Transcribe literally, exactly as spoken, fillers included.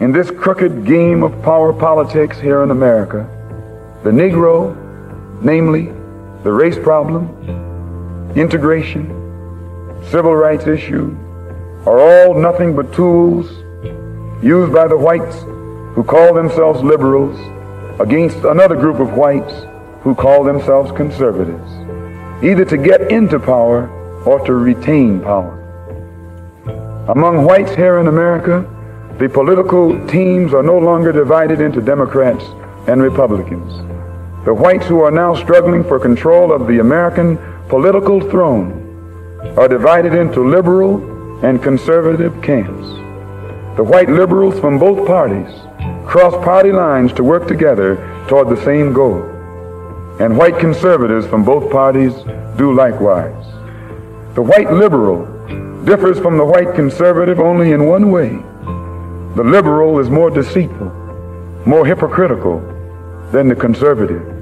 In this crooked game of power politics here in America, the Negro, namely the race problem, integration, civil rights issue, are all nothing but tools used by the whites who call themselves liberals against another group of whites who call themselves conservatives, either to get into power or to retain power. Among whites here in America, the political teams are no longer divided into Democrats and Republicans. The whites who are now struggling for control of the American political throne are divided into liberal and conservative camps. The white liberals from both parties cross party lines to work together toward the same goal, and white conservatives from both parties do likewise. The white liberal differs from the white conservative only in one way. The liberal is more deceitful, more hypocritical than the conservative.